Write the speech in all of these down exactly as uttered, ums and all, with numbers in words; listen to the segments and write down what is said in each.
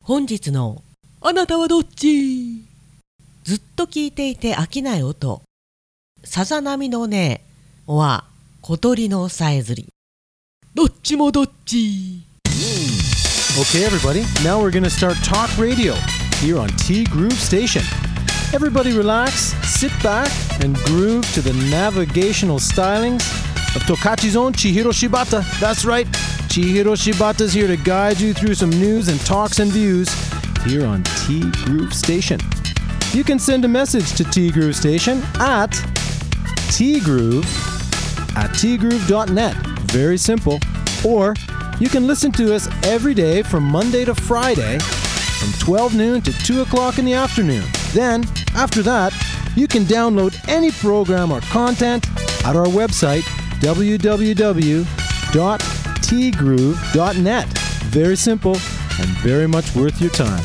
本日のあなたはどっち？ずっと聞いていて飽きない音、さざ波の音は小鳥のさえずり。どっちもどっち。 Okay, everybody, now we're going to start talk radio here on T Groove Station. Everybody relax, sit back, and groove to the navigational stylings of Tokachi's own Chihiro Shibata. That's right, Chihiro Shibata is here to guide you through some news and talks and views here on T Groove Station. You can send a message to T Groove Station at tgroove at tgroove dot net. Very simple. Or you can listen to us every day from Monday to Friday from twelve noon to two o'clock in the afternoon. Then, after that, you can download any program or content at our website, w w w dot t groove dot net. Very simple and very much worth your time.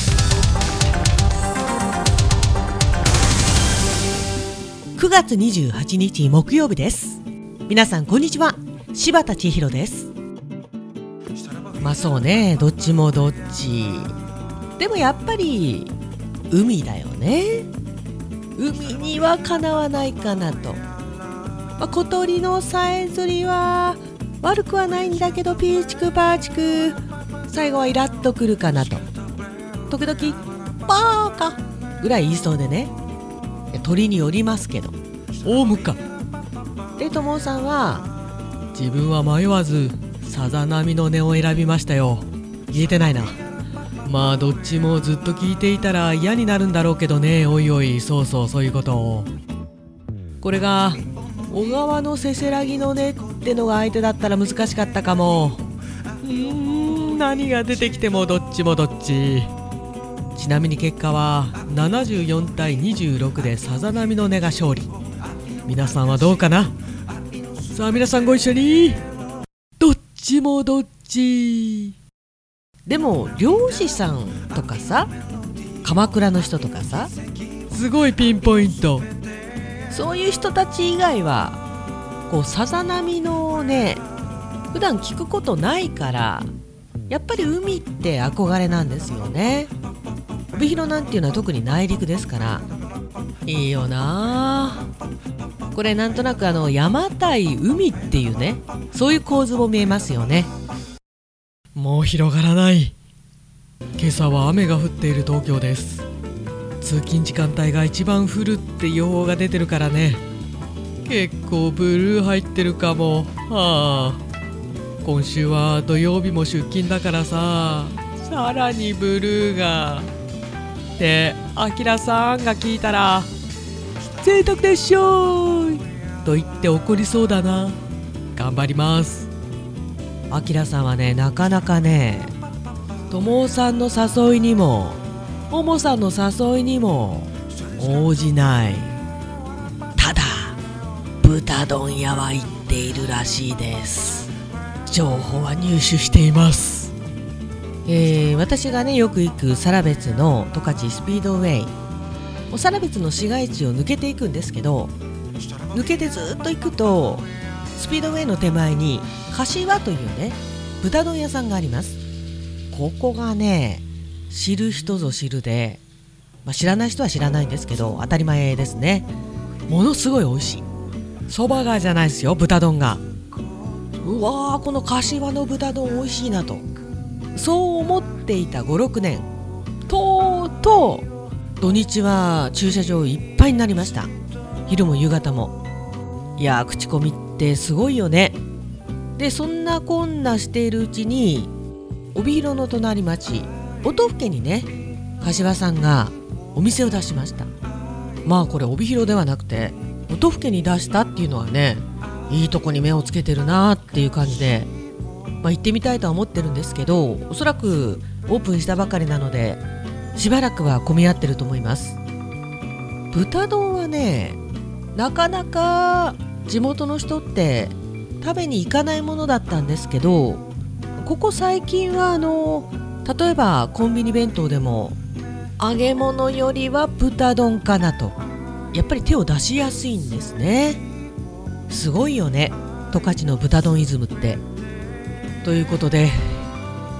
くがつにじゅうはちにち木曜日です。皆さんこんにちは、柴田千尋です。まあそうね、どっちもどっち。でもやっぱり海だよね。海にはかなわないかなと。まあ、小鳥のさえずりは悪くはないんだけど、ピーチクパーチク最後はイラッとくるかなと。時々バーカぐらい言いそうでね、鳥によりますけど、オウムか。で、ともさんは自分は迷わずさざ波の音を選びましたよ。言えてないな。まあどっちもずっと聞いていたら嫌になるんだろうけどね。おいおい、そうそう、そういうことを。これが小川のせせらぎの音ってのが相手だったら難しかったかも。うーん、何が出てきてもどっちもどっち。ちなみに結果はななじゅうよんたいにじゅうろくでさざ波の音が勝利。皆さんはどうかな。さあ皆さんご一緒に、どっちもどっち。でも漁師さんとかさ、鎌倉の人とかさ、すごいピンポイント。そういう人たち以外はこうさざ波のね、普段聞くことないから、やっぱり海って憧れなんですよね。帯広なんていうのは特に内陸ですから、いいよな。これなんとなくあの山対海っていうね、そういう構図も見えますよね。もう広がらない。今朝は雨が降っている東京です。通勤時間帯が一番降るって予報が出てるからね、結構ブルー入ってるかも。はあ、今週は土曜日も出勤だからさ、さらにブルーが。で、あきらさんが聞いたら贅沢でしょーと言って怒りそうだな。頑張ります。あきらさんはね、なかなかね、ともさんの誘いにもももさんの誘いにも応じない。ただ豚丼屋は行っているらしいです。情報は入手しています。えー、私がねよく行く更別の十勝スピードウェイ、更別の市街地を抜けていくんですけど、抜けてずっと行くとスピードウェイの手前に柏というね豚丼屋さんがあります。ここがね知る人ぞ知るで、まあ、知らない人は知らないんですけど当たり前ですね。ものすごい美味しい。そばがじゃないですよ、豚丼が。うわー、この柏の豚丼美味しいなと、そう思っていたごろくねん、とうとう土日は駐車場いっぱいになりました。昼も夕方も。いやー、口コミってすごいよね。で、そんなこんなしているうちに帯広の隣町音更にね、柏さんがお店を出しました。まあこれ帯広ではなくて音更に出したっていうのはね、いいとこに目をつけてるなっていう感じで、まあ、行ってみたいとは思ってるんですけど、おそらくオープンしたばかりなのでしばらくは混み合ってると思います。豚丼はね、なかなか地元の人って食べに行かないものだったんですけど、ここ最近はあの例えばコンビニ弁当でも揚げ物よりは豚丼かなと、やっぱり手を出しやすいんですね。すごいよね、十勝の豚丼イズムって。ということで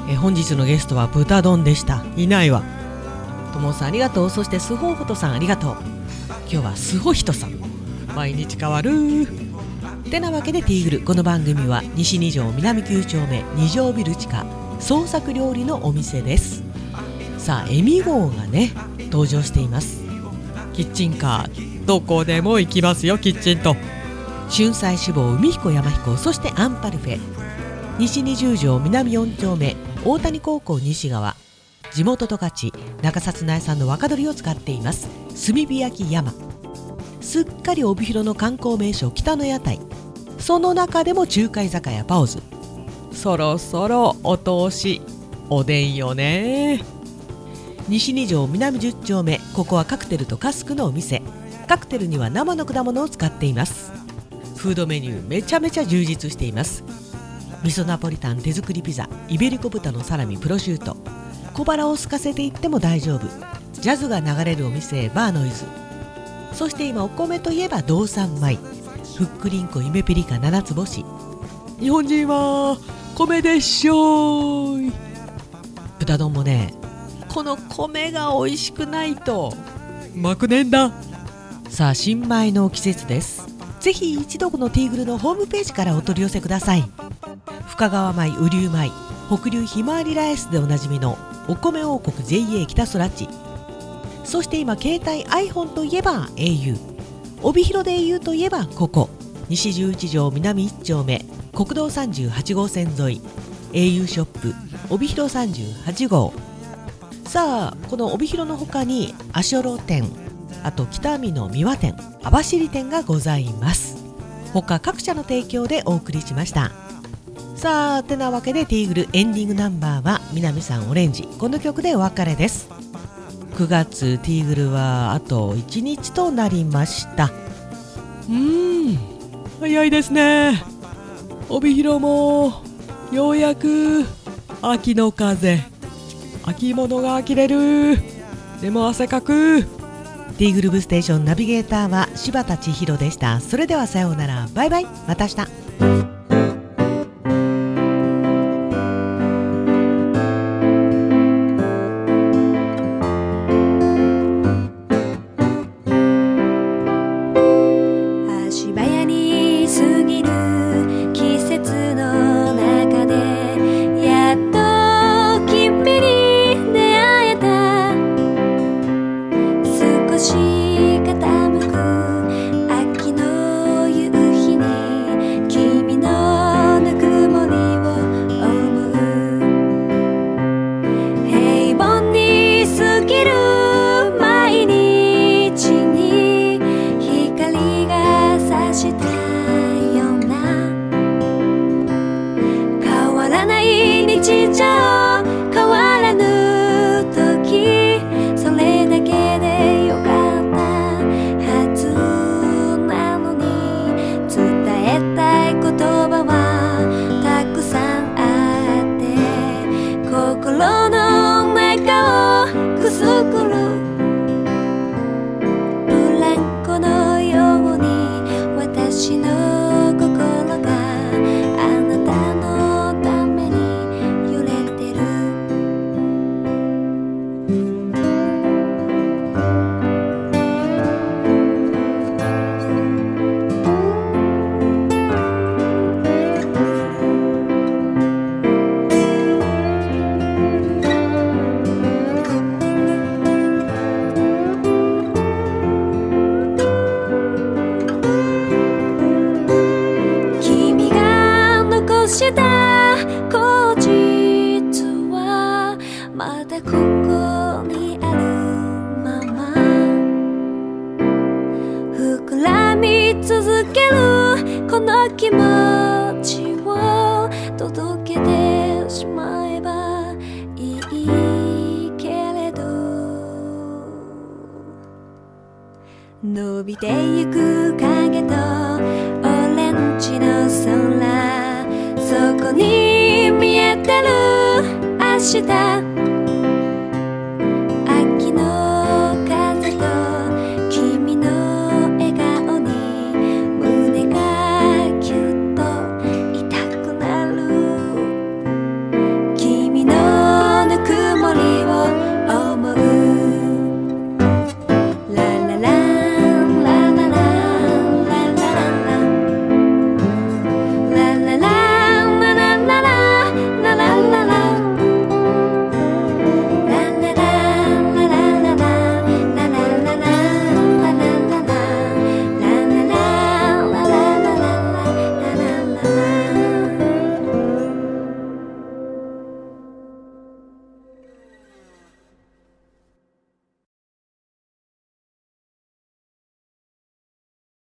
え本日のゲストは豚丼でした。いないわ。ともさんありがとう。そしてスホーホトさんありがとう。今日はスホヒトさん。毎日変わる。てなわけでティーグル、この番組は西二条南きゅう丁目二条ビル地下創作料理のお店です。さあエミ号がね登場しています。キッチンカーどこでも行きますよ。キッチンと春菜志望海彦山彦、そしてアンパルフェ、西二十条南四丁目大谷高校西側、地元十勝中札内産の若鶏を使っています炭火焼き山。すっかり帯広の観光名所北の屋台、その中でも中華居酒屋パオズ。そろそろお通しおでんよね。西二条南十丁目、ここはカクテルとカスクのお店。カクテルには生の果物を使っています。フードメニューめちゃめちゃ充実しています。味噌ナポリタン、手作りピザ、イベリコ豚のサラミ、プロシュート。小腹を空かせていっても大丈夫。ジャズが流れるお店バーノイズ。そして今お米といえば道産米、ふっくりんこ夢ピリカ七つ星。日本人は米でしょーい。豚丼もね、この米が美味しくないとうまくねえんだ。さあ新米の季節です。ぜひ一度このティーグルのホームページからお取り寄せください。深川米、雨竜米、北流ひまわりライスでおなじみのお米王国 ジェイエー 北空地。そして今携帯 iPhone といえば エーユー、 帯広で エーユー といえばここ西十一条南一丁目国道さんじゅうはち号線沿い エーユー ショップ帯広さんじゅうはち号。さあこの帯広の他に足寄店、あと北見の三輪店、網走店がございます。他各社の提供でお送りしました。さあてなわけでティーグルエンディングナンバーは南さんオレンジ、この曲でお別れです。くがつティーグルはあといちにちとなりました。うーん早いですね。帯広もようやく秋の風、秋物が呆れる。でも汗かく。ティーグルーブステーションナビゲーターは柴田千尋でした。それではさようなら、バイバイ、また明日。伸びてゆく影とオレンジの空、そこに見えてる明日